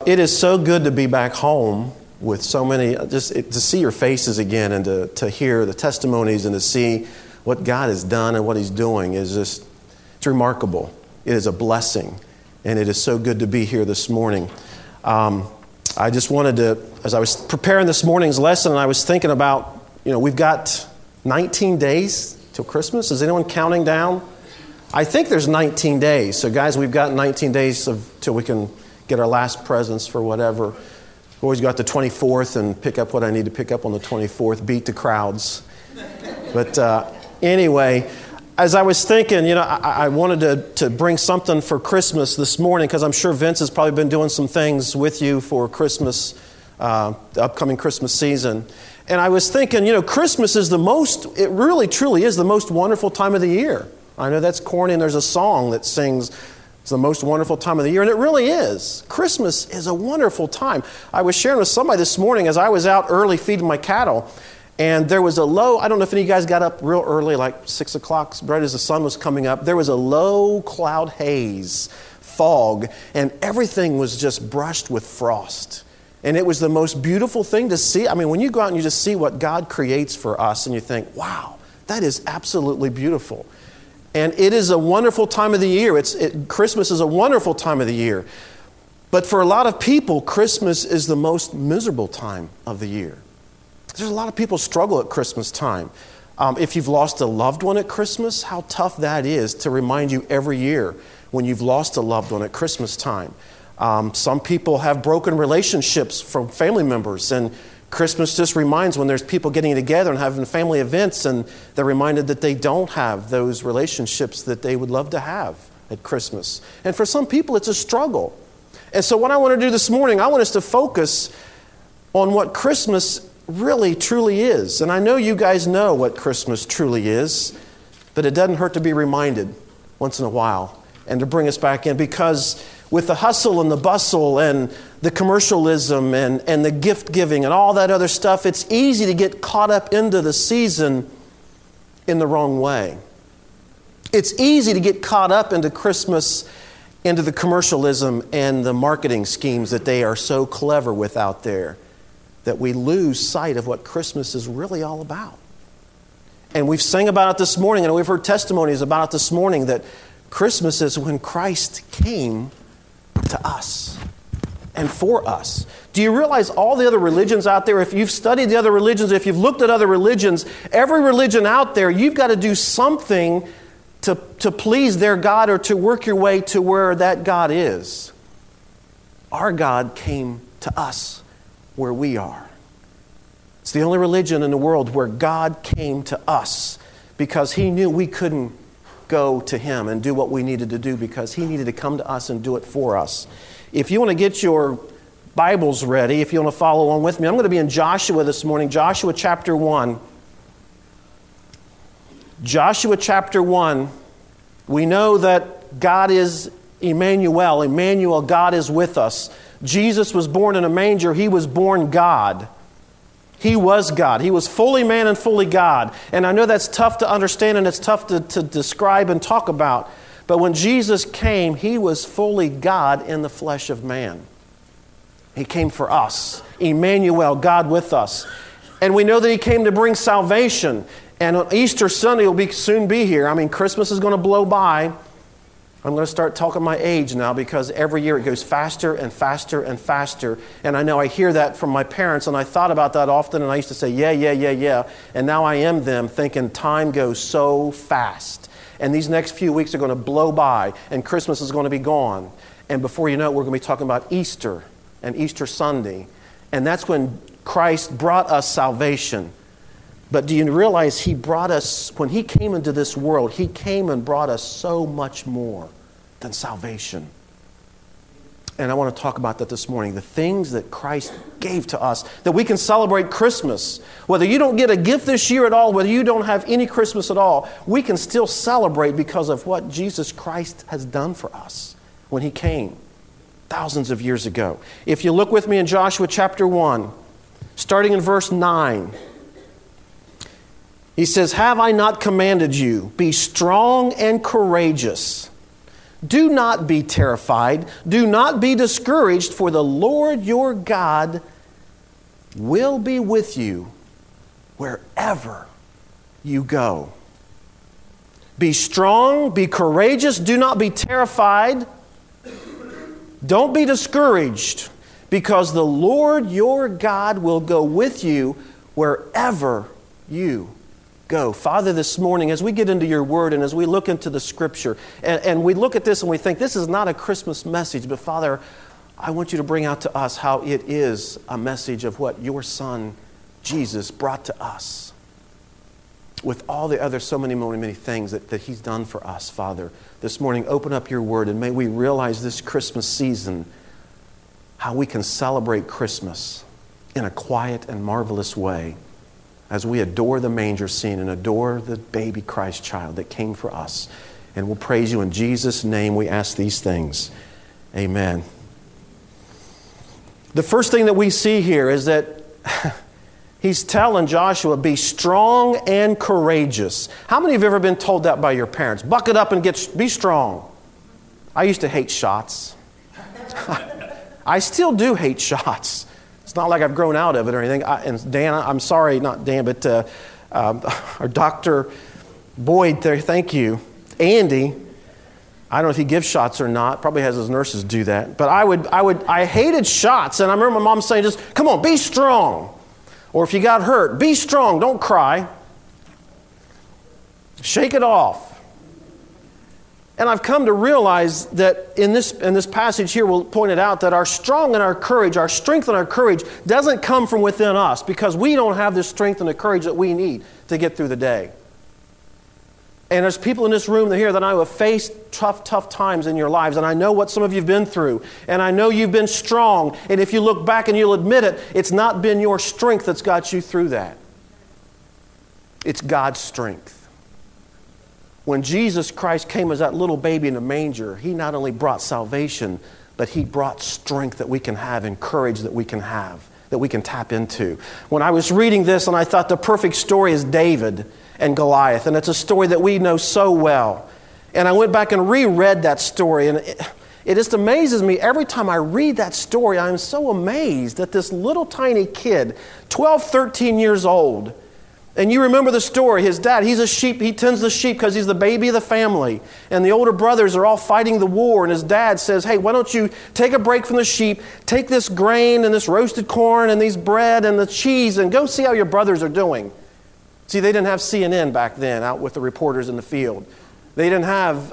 it is so good to be back home with so many, to see your faces again and to hear the testimonies and to see what God has done and what He's doing is just, it's remarkable. It is a blessing, and it is so good to be here this morning. I just wanted to, as I was preparing this morning's lesson, I was thinking about, we've got 19 days till Christmas. Is anyone counting down? I think there's 19 days. So guys, we've got 19 days till we can get our last presents for whatever. We've always got the 24th and pick up what I need to pick up on the 24th, beat the crowds. But anyway, as I was thinking, I wanted to bring something for Christmas this morning because I'm sure Vince has probably been doing some things with you for Christmas, the upcoming Christmas season. And I was thinking, Christmas is it really truly is the most wonderful time of the year. I know that's corny, and there's a song that sings, it's the most wonderful time of the year, and it really is. Christmas is a wonderful time. I was sharing with somebody this morning as I was out early feeding my cattle, and there was a low, I don't know if any of you guys got up real early, like 6 o'clock, right as the sun was coming up. There was a low cloud haze, fog, and everything was just brushed with frost. And it was the most beautiful thing to see. I mean, when you go out and you just see what God creates for us, and you think, wow, that is absolutely beautiful. And it is a wonderful time of the year. Christmas is a wonderful time of the year. But for a lot of people, Christmas is the most miserable time of the year. There's a lot of people struggle at Christmas time. If you've lost a loved one at Christmas, how tough that is to remind you every year when you've lost a loved one at Christmas time. Some people have broken relationships from family members, and Christmas just reminds when there's people getting together and having family events, and they're reminded that they don't have those relationships that they would love to have at Christmas. And for some people, it's a struggle. And so what I want to do this morning, I want us to focus on what Christmas really truly is. And I know you guys know what Christmas truly is, but it doesn't hurt to be reminded once in a while and to bring us back in, because with the hustle and the bustle and the commercialism and the gift giving and all that other stuff, it's easy to get caught up into the season in the wrong way. It's easy to get caught up into Christmas, into the commercialism and the marketing schemes that they are so clever with out there, that we lose sight of what Christmas is really all about. And we've sang about it this morning, and we've heard testimonies about it this morning, that Christmas is when Christ came to us and for us. Do you realize all the other religions out there, if you've studied the other religions, if you've looked at other religions, every religion out there, you've got to do something to please their God or to work your way to where that God is. Our God came to us where we are. It's the only religion in the world where God came to us because He knew we couldn't go to Him and do what we needed to do, because He needed to come to us and do it for us. If you want to get your Bibles ready, if you want to follow along with me, I'm going to be in Joshua this morning, Joshua chapter 1. Joshua chapter 1, we know that God is Emmanuel. Emmanuel, God is with us. Jesus was born in a manger. He was born God. He was God. He was fully man and fully God. And I know that's tough to understand and it's tough to describe and talk about. But when Jesus came, He was fully God in the flesh of man. He came for us. Emmanuel, God with us. And we know that He came to bring salvation. And on Easter Sunday will soon be here. I mean, Christmas is going to blow by. I'm going to start talking my age now, because every year it goes faster and faster and faster. And I know I hear that from my parents, and I thought about that often, and I used to say, yeah. And now I am them, thinking time goes so fast. And these next few weeks are going to blow by, and Christmas is going to be gone. And before you know it, we're going to be talking about Easter and Easter Sunday. And that's when Christ brought us salvation. But do you realize He brought us, when He came into this world, He came and brought us so much more than salvation. And I want to talk about that this morning. The things that Christ gave to us, that we can celebrate Christmas. Whether you don't get a gift this year at all, whether you don't have any Christmas at all, we can still celebrate because of what Jesus Christ has done for us when He came thousands of years ago. If you look with me in Joshua chapter 1, starting in verse 9, He says, "Have I not commanded you? Be strong and courageous. Do not be terrified. Do not be discouraged, for the Lord your God will be with you wherever you go. Be strong, be courageous, do not be terrified. Don't be discouraged, because the Lord your God will go with you wherever you go. Father, this morning, as we get into your word and as we look into the scripture, and we look at this and we think this is not a Christmas message, but Father, I want you to bring out to us how it is a message of what your Son, Jesus, brought to us. With all the other so many things that He's done for us, Father. This morning, open up your word and may we realize this Christmas season how we can celebrate Christmas in a quiet and marvelous way as we adore the manger scene and adore the baby Christ child that came for us. And we'll praise you in Jesus' name. We ask these things. Amen. The first thing that we see here is that He's telling Joshua, be strong and courageous. How many of you have ever been told that by your parents? Buck it up and be strong. I used to hate shots. I still do hate shots. It's not like I've grown out of it or anything. And Dan, I'm sorry, not Dan, but our Dr. Boyd there, thank you. Andy, I don't know if he gives shots or not. Probably has his nurses do that. But I hated shots. And I remember my mom saying, just, come on, be strong. Or if you got hurt, be strong, don't cry. Shake it off. And I've come to realize that in this passage here, we'll point it out, that our strong and our courage, our strength and our courage doesn't come from within us because we don't have the strength and the courage that we need to get through the day. And there's people in this room here that I have faced tough times in your lives. And I know what some of you have been through. And I know you've been strong. And if you look back and you'll admit it, it's not been your strength that's got you through that. It's God's strength. When Jesus Christ came as that little baby in a manger, He not only brought salvation, but He brought strength that we can have and courage that we can have, that we can tap into. When I was reading this and I thought the perfect story is David and Goliath, and it's a story that we know so well. And I went back and reread that story, and it just amazes me every time I read that story. I'm so amazed that this little tiny kid, 12, 13 years old, and you remember the story, his dad, he's a sheep, he tends the sheep because he's the baby of the family, and the older brothers are all fighting the war, and his dad says, hey, why don't you take a break from the sheep, take this grain and this roasted corn and these bread and the cheese and go see how your brothers are doing. See, they didn't have CNN back then out with the reporters in the field. They didn't have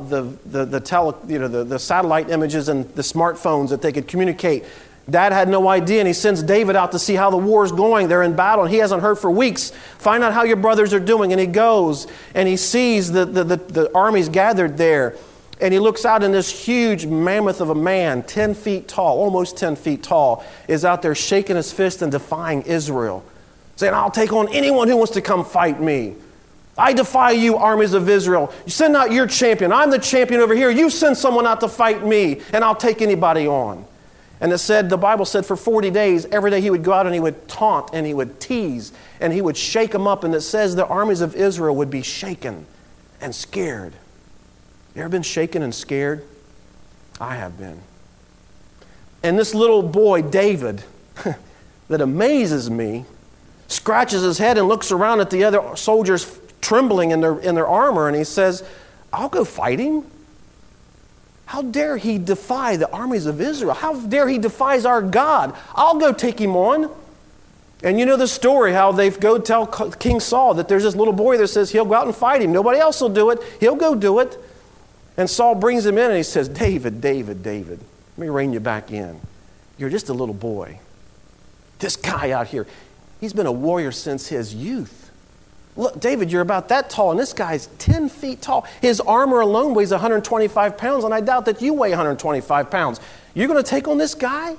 the satellite images and the smartphones that they could communicate. Dad had no idea, and he sends David out to see how the war is going. They're in battle, and he hasn't heard for weeks. Find out how your brothers are doing. And he goes, and he sees the armies gathered there. And he looks out, and this huge mammoth of a man, 10 feet tall, almost 10 feet tall, is out there shaking his fist and defying Israel, saying, I'll take on anyone who wants to come fight me. I defy you, armies of Israel. You send out your champion. I'm the champion over here. You send someone out to fight me, and I'll take anybody on. And the Bible said for 40 days, every day he would go out and he would taunt and he would tease and he would shake them up. And it says the armies of Israel would be shaken and scared. You ever been shaken and scared? I have been. And this little boy, David, that amazes me, scratches his head and looks around at the other soldiers trembling in their armor, and he says, I'll go fight him. How dare he defy the armies of Israel? How dare he defies our God? I'll go take him on. And you know the story, how they go tell King Saul that there's this little boy that says he'll go out and fight him. Nobody else will do it. He'll go do it. And Saul brings him in and he says, David, let me rein you back in. You're just a little boy. This guy out here, he's been a warrior since his youth. Look, David, you're about that tall, and this guy's 10 feet tall. His armor alone weighs 125 pounds, and I doubt that you weigh 125 pounds. You're going to take on this guy?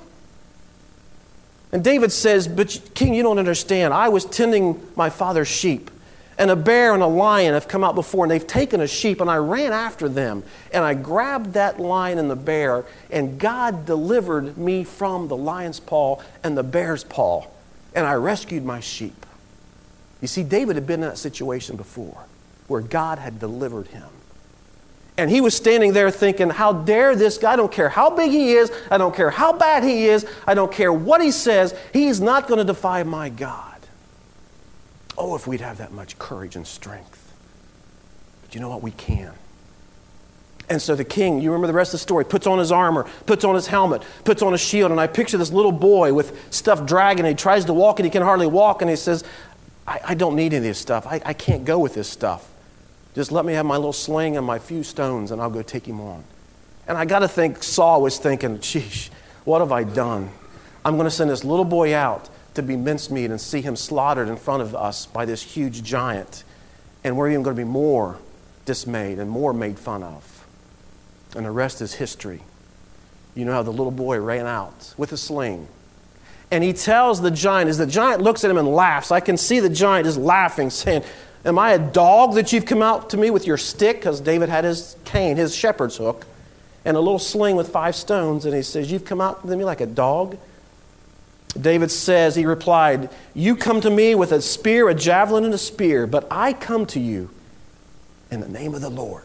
And David says, but King, you don't understand. I was tending my father's sheep, and a bear and a lion have come out before, and they've taken a sheep, and I ran after them, and I grabbed that lion and the bear, and God delivered me from the lion's paw and the bear's paw, and I rescued my sheep. You see, David had been in that situation before where God had delivered him. And he was standing there thinking, how dare this guy? I don't care how big he is. I don't care how bad he is. I don't care what he says. He's not going to defy my God. Oh, if we'd have that much courage and strength. But you know what? We can. And so the king, you remember the rest of the story, puts on his armor, puts on his helmet, puts on a shield. And I picture this little boy with stuffed dragon. He tries to walk and he can hardly walk. And he says, I don't need any of this stuff. I can't go with this stuff. Just let me have my little sling and my few stones and I'll go take him on. And I got to think Saul was thinking, sheesh, what have I done? I'm going to send this little boy out to be mincemeat and see him slaughtered in front of us by this huge giant. And we're even going to be more dismayed and more made fun of. And the rest is history. You know how the little boy ran out with a sling. And he tells the giant, as the giant looks at him and laughs, I can see the giant just laughing, saying, am I a dog that you've come out to me with your stick? Because David had his cane, his shepherd's hook, and a little sling with 5 stones. And he says, you've come out to me like a dog? David says, he replied, you come to me with a spear, a javelin, and a spear, but I come to you in the name of the Lord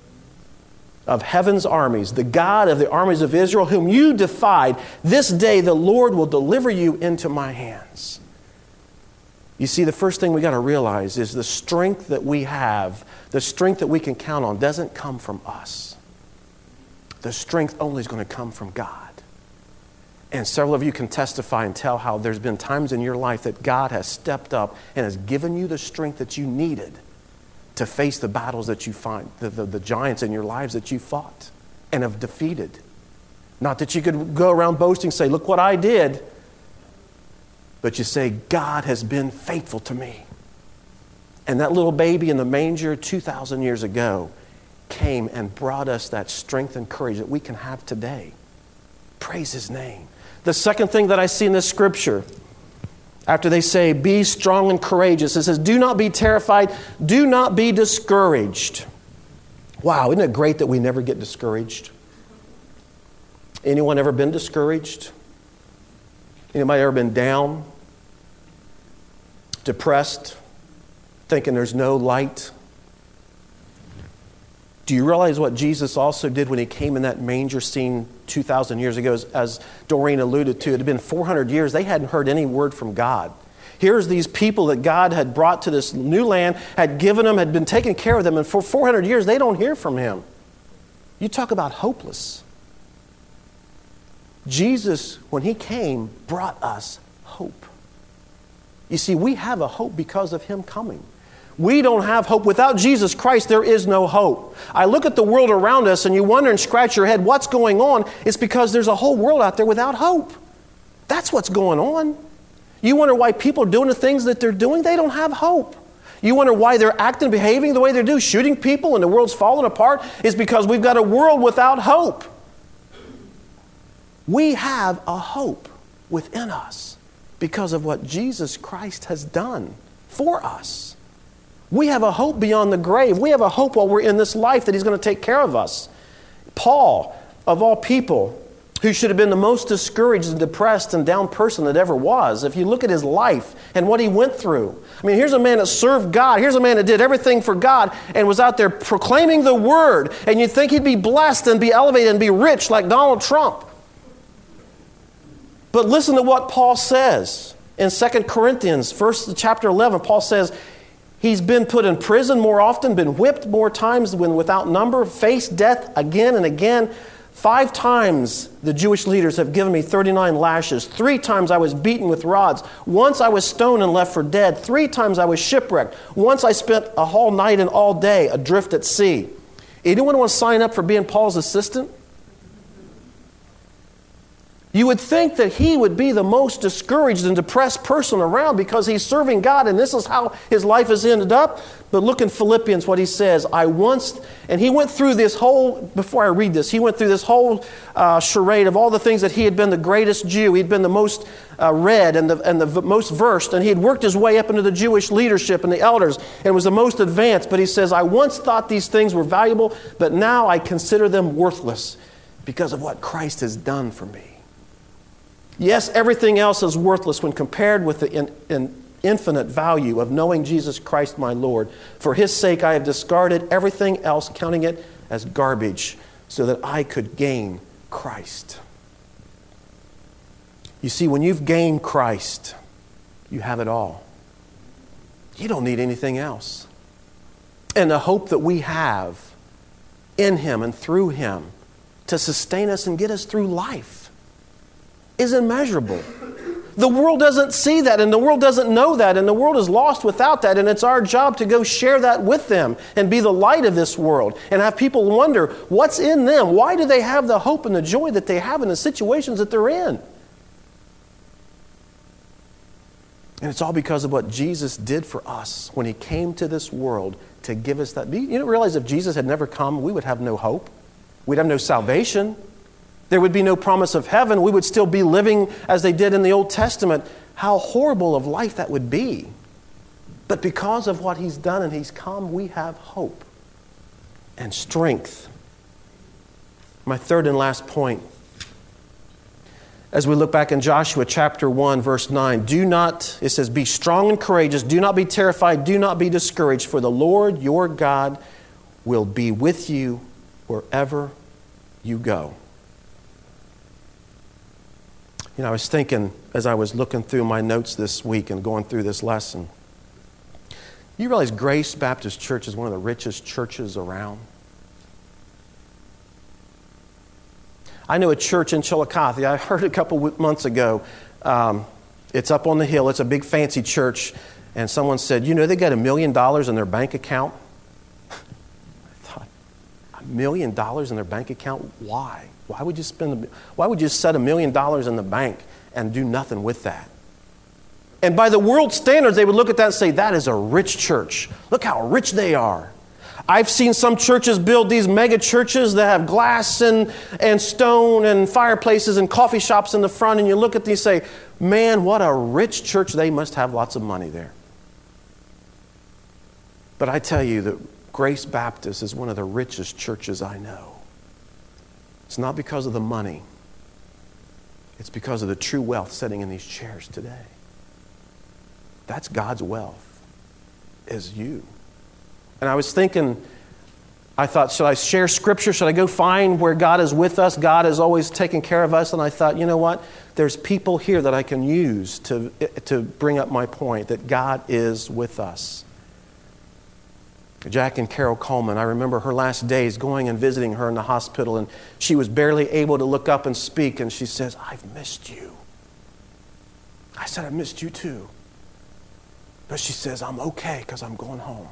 of heaven's armies, the God of the armies of Israel, whom you defied. This day the Lord will deliver you into my hands. You see, the first thing we got to realize is the strength that we have, the strength that we can count on, doesn't come from us. The strength only is going to come from God. And several of you can testify and tell how there's been times in your life that God has stepped up and has given you the strength that you needed to face the battles that you find, the giants in your lives that you fought and have defeated. Not that you could go around boasting and say, look what I did. But you say, God has been faithful to me. And that little baby in the manger 2,000 years ago came and brought us that strength and courage that we can have today. Praise His name. The second thing that I see in this scripture, after they say, be strong and courageous, it says, do not be terrified, do not be discouraged. Wow, isn't it great that we never get discouraged? Anyone ever been discouraged? Anybody ever been down, depressed, thinking there's no light? Do you realize what Jesus also did when He came in that manger scene 2,000 years ago? As Doreen alluded to, it had been 400 years. They hadn't heard any word from God. Here's these people that God had brought to this new land, had given them, had been taking care of them, and for 400 years they don't hear from Him. You talk about hopeless. Jesus, when He came, brought us hope. You see, we have a hope because of Him coming. We don't have hope. Without Jesus Christ, there is no hope. I look at the world around us and you wonder and scratch your head, what's going on? It's because there's a whole world out there without hope. That's what's going on. You wonder why people are doing the things that they're doing? They don't have hope. You wonder why they're acting, behaving the way they do, shooting people and the world's falling apart? It's because we've got a world without hope. We have a hope within us because of what Jesus Christ has done for us. We have a hope beyond the grave. We have a hope while we're in this life that He's going to take care of us. Paul, of all people, who should have been the most discouraged and depressed and down person that ever was, if you look at his life and what he went through. I mean, here's a man that served God. Here's a man that did everything for God and was out there proclaiming the Word. And you'd think he'd be blessed and be elevated and be rich like Donald Trump. But listen to what Paul says in 2 Corinthians, chapter 11. Paul says, he's been put in prison more often, been whipped more times when without number, faced death again and again. 5 times the Jewish leaders have given me 39 lashes. 3 times I was beaten with rods. Once I was stoned and left for dead. 3 times I was shipwrecked. Once I spent a whole night and all day adrift at sea. Anyone want to sign up for being Paul's assistant? You would think that he would be the most discouraged and depressed person around because he's serving God and this is how his life has ended up. But look in Philippians what he says. And he went through this whole, before I read this, he went through this whole charade of all the things that he had been the greatest Jew. He'd been the most read and the most versed. And he had worked his way up into the Jewish leadership and the elders and was the most advanced. But he says, I once thought these things were valuable, but now I consider them worthless because of what Christ has done for me. Yes, everything else is worthless when compared with the infinite value of knowing Jesus Christ my Lord. For His sake I have discarded everything else, counting it as garbage so that I could gain Christ. You see, when you've gained Christ, you have it all. You don't need anything else. And the hope that we have in Him and through Him to sustain us and get us through life is immeasurable. The world doesn't see that, and the world doesn't know that, and the world is lost without that, and it's our job to go share that with them and be the light of this world and have people wonder what's in them. Why do they have the hope and the joy that they have in the situations that they're in? And it's all because of what Jesus did for us when He came to this world to give us that. You don't realize if Jesus had never come, we would have no hope. We'd have no salvation. There would be no promise of heaven. We would still be living as they did in the Old Testament. How horrible of life that would be. But because of what He's done and He's come, we have hope and strength. My third and last point, as we look back in Joshua chapter 1, verse 9, it says, be strong and courageous, do not be terrified, do not be discouraged, for the Lord your God will be with you wherever you go. You know, I was thinking as I was looking through my notes this week and going through this lesson, you realize Grace Baptist Church is one of the richest churches around? I know a church in Chillicothe. I heard a couple months ago. It's up on the hill. It's a big fancy church. And someone said, you know, they got $1 million in their bank account. I thought, $1 million in their bank account? Why? Why would you set $1 million in the bank and do nothing with that? And by the world standards, they would look at that and say, that is a rich church. Look how rich they are. I've seen some churches build these mega churches that have glass and stone and fireplaces and coffee shops in the front, and you look at these and say, man, what a rich church. They must have lots of money there. But I tell you that Grace Baptist is one of the richest churches I know. It's not because of the money. It's because of the true wealth sitting in these chairs today. That's God's wealth, is you. And I was thinking, I thought, should I share Scripture? Should I go find where God is with us? God is always taking care of us. And I thought, you know what? There's people here that I can use to bring up my point that God is with us. Jack and Carol Coleman, I remember her last days going and visiting her in the hospital, and she was barely able to look up and speak, and she says, I've missed you. I said, I missed you too. But she says, I'm okay because I'm going home.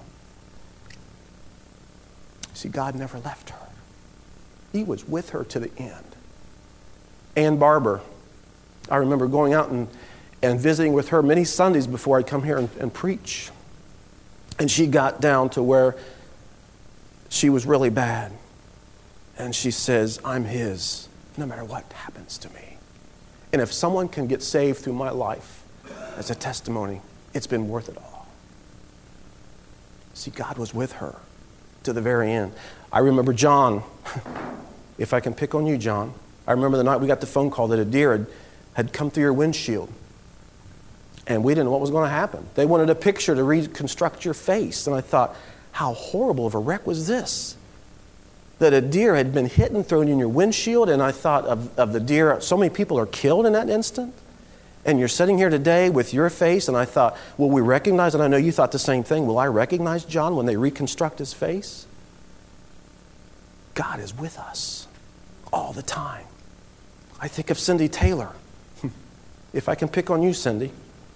See, God never left her. He was with her to the end. Ann Barber, I remember going out and visiting with her many Sundays before I'd come here and preach. And she got down to where she was really bad. And she says, I'm His, no matter what happens to me. And if someone can get saved through my life as a testimony, it's been worth it all. See, God was with her to the very end. I remember John, if I can pick on you, John, I remember the night we got the phone call that a deer had come through your windshield. And we didn't know what was going to happen. They wanted a picture to reconstruct your face. And I thought, how horrible of a wreck was this? That a deer had been hit and thrown in your windshield, and I thought of the deer, so many people are killed in that instant. And you're sitting here today with your face, and I thought, will we recognize, and I know you thought the same thing, will I recognize John when they reconstruct his face? God is with us all the time. I think of Cindy Taylor. If I can pick on you, Cindy.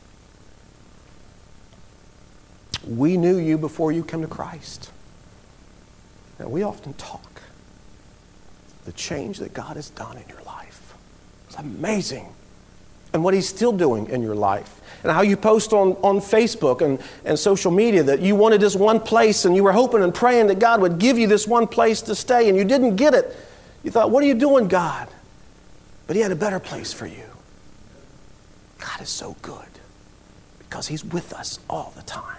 We knew you before you came to Christ. Now, we often talk the change that God has done in your life. It's amazing. And what He's still doing in your life. And how you post on Facebook and social media that you wanted this one place and you were hoping and praying that God would give you this one place to stay and you didn't get it. You thought, what are you doing, God? But He had a better place for you. God is so good because He's with us all the time.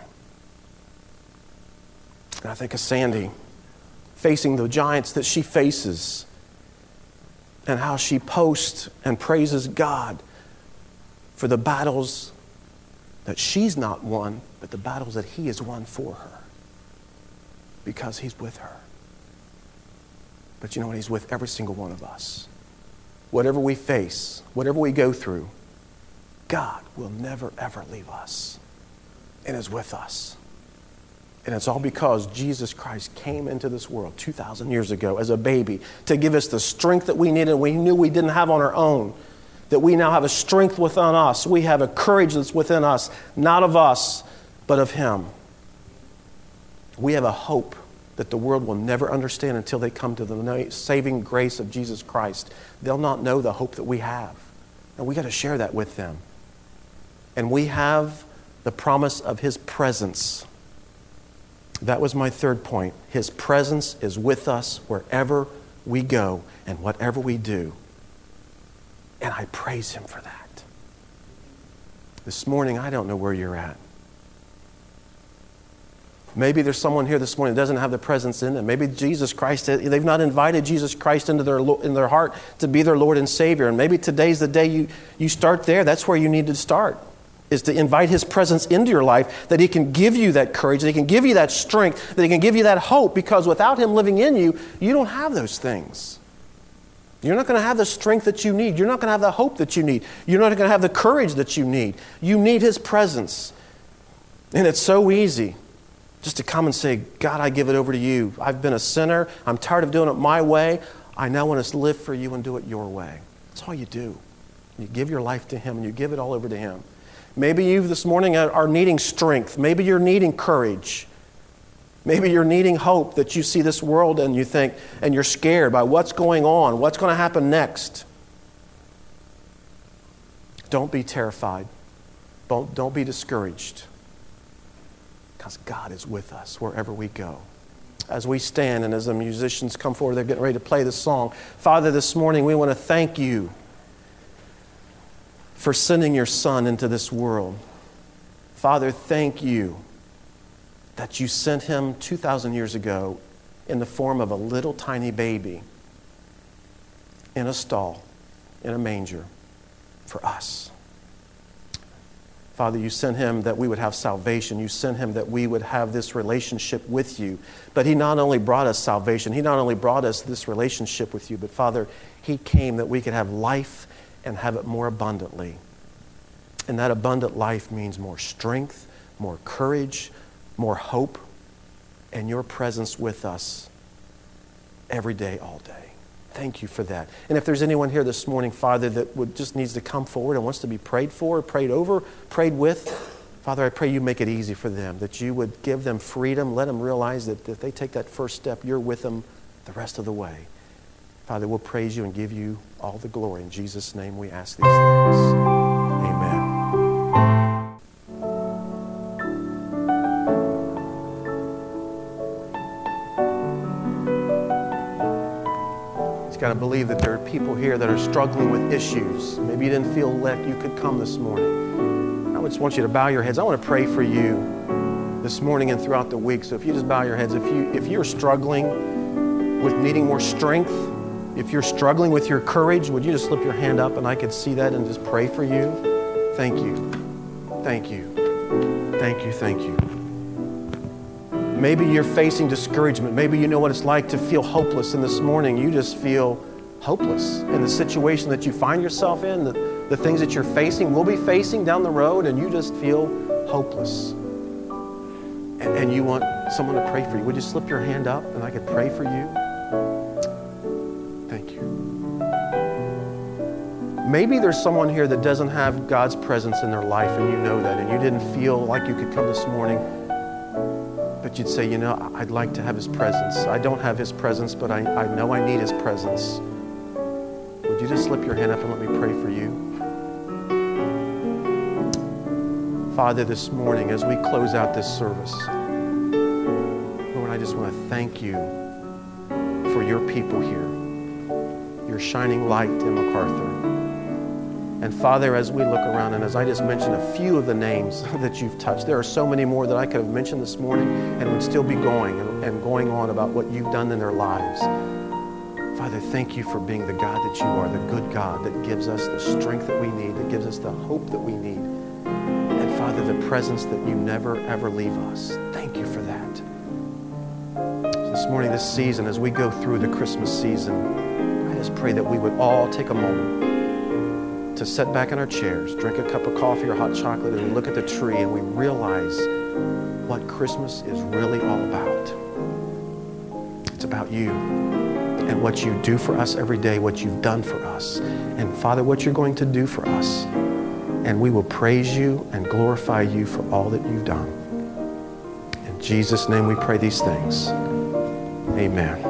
And I think of Sandy facing the giants that she faces and how she posts and praises God for the battles that she's not won, but the battles that He has won for her because He's with her. But you know what? He's with every single one of us. Whatever we face, whatever we go through, God will never, ever leave us and is with us. And it's all because Jesus Christ came into this world 2,000 years ago as a baby to give us the strength that we needed and we knew we didn't have on our own. That we now have a strength within us. We have a courage that's within us, not of us, but of Him. We have a hope that the world will never understand until they come to the saving grace of Jesus Christ. They'll not know the hope that we have. And we got to share that with them. And we have the promise of His presence. That was my third point. His presence is with us wherever we go and whatever we do. And I praise Him for that. This morning, I don't know where you're at. Maybe there's someone here this morning that doesn't have the presence in them. Maybe Jesus Christ, they've not invited Jesus Christ into their heart to be their Lord and Savior. And maybe today's the day you start there. That's where you need to start, is to invite His presence into your life, that He can give you that courage, that He can give you that strength, that He can give you that hope, because without Him living in you, you don't have those things. You're not going to have the strength that you need. You're not going to have the hope that you need. You're not going to have the courage that you need. You need His presence. And it's so easy just to come and say, God, I give it over to You. I've been a sinner. I'm tired of doing it my way. I now want to live for You and do it Your way. That's all you do. You give your life to Him and you give it all over to Him. Maybe you this morning are needing strength. Maybe you're needing courage. Maybe you're needing hope, that you see this world and you think, and you're scared by what's going on, what's going to happen next. Don't be terrified. Don't be discouraged. Because God is with us wherever we go. As we stand and as the musicians come forward, they're getting ready to play this song. Father, this morning we want to thank You for sending Your Son into this world. Father, thank You that You sent Him 2,000 years ago in the form of a little tiny baby in a stall, in a manger, for us. Father, You sent Him that we would have salvation. You sent Him that we would have this relationship with You. But He not only brought us salvation, He not only brought us this relationship with You, but Father, He came that we could have life and have it more abundantly. And that abundant life means more strength, more courage, more hope, and Your presence with us every day, all day. Thank You for that. And if there's anyone here this morning, Father, that just needs to come forward and wants to be prayed for, prayed over, prayed with, Father, I pray You make it easy for them, that You would give them freedom, let them realize that if they take that first step, You're with them the rest of the way. Father, we'll praise You and give You all the glory. In Jesus' name we ask these things. Amen. Got to believe that there are people here that are struggling with issues. Maybe you didn't feel like you could come this morning. I just want you to bow your heads. I want to pray for you this morning and throughout the week. So if you just bow your heads, if you're struggling with needing more strength, if you're struggling with your courage, would you just slip your hand up and I could see that and just pray for you? Thank you. Thank you. Thank you. Thank you. Maybe you're facing discouragement. Maybe you know what it's like to feel hopeless, and this morning you just feel hopeless in the situation that you find yourself in, the things that you're facing, will be facing down the road, and you just feel hopeless. And you want someone to pray for you. Would you slip your hand up and I could pray for you? Thank you. Maybe there's someone here that doesn't have God's presence in their life, and you know that, and you didn't feel like you could come this morning. But you'd say, I'd like to have His presence. I don't have His presence, but I know I need His presence. Would you just slip your hand up and let me pray for you? Father, this morning as we close out this service, Lord, I just want to thank You for Your people here, Your shining light in MacArthur. And Father, as we look around, and as I just mentioned a few of the names that You've touched, there are so many more that I could have mentioned this morning and would still be going and going on about what You've done in their lives. Father, thank You for being the God that You are, the good God that gives us the strength that we need, that gives us the hope that we need. And Father, the presence that You never, ever leave us. Thank You for that. this morning, this season, as we go through the Christmas season, I just pray that we would all take a moment to sit back in our chairs, drink a cup of coffee or hot chocolate, and we look at the tree and we realize what Christmas is really all about. It's about you and what you do for us every day, what you've done for us. And Father, what you're going to do for us. And we will praise you and glorify you for all that you've done. In Jesus' name we pray these things. Amen.